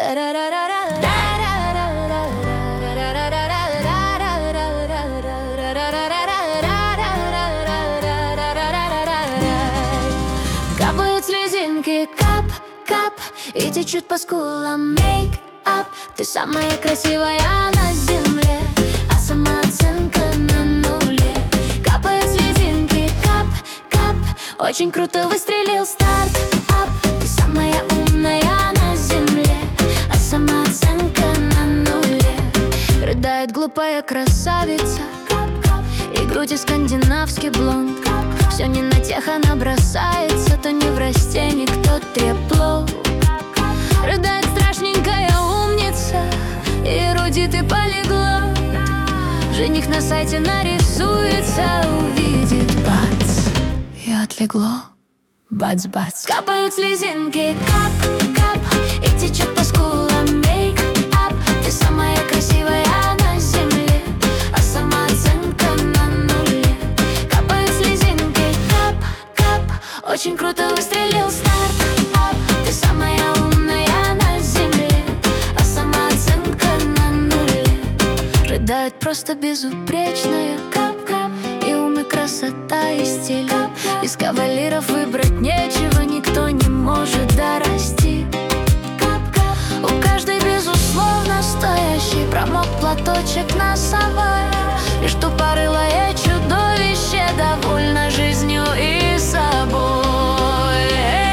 Капают слезинки, кап, кап, и течет по скулам мейк-ап. Ты самая красивая на земле, а самооценка на нуле. Капают слезинки, кап, кап, очень круто выстрелил старт-ап. Ты самая умная на земле, а самооценка на нуле. Рыдает глупая красавица, и груди скандинавский блонд. Все не на тех она бросается, то не в растенек, то трепло. Рыдает страшненькая умница, и эрудит и полиглот. Жених на сайте нарисуется, увидит, бац, и отлегло. Бац-бац. Капают слезинки, кап, кап, и течет по скулам мейк-ап. Ты самая красивая на земле, а самооценка на нуле. Капают слезинки, кап, кап, очень круто выстрелил старт-ап. Ты самая умная на земле, а самооценка на нуле. Рыдает просто безупречная, кап-кап, и ум, и красота, и стиль. Из кавалеров выбрать нечего, никто не может дорасти. У каждой, безусловно, стоящий промок платочек носовой. Лишь тупорылое чудовище довольно жизнью и собой.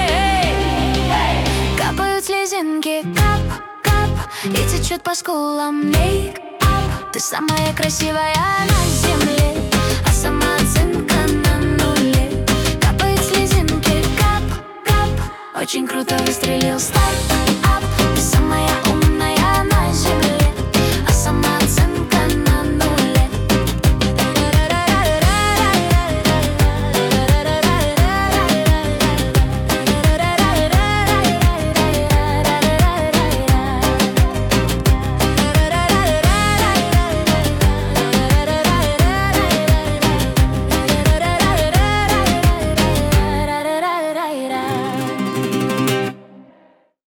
Капают слезинки, кап, кап, и течет по скулам мейк-ап. Ты самая красивая на земле, а самооценка на нуле. Капают слезинки, кап, кап, очень круто выстрелил старт.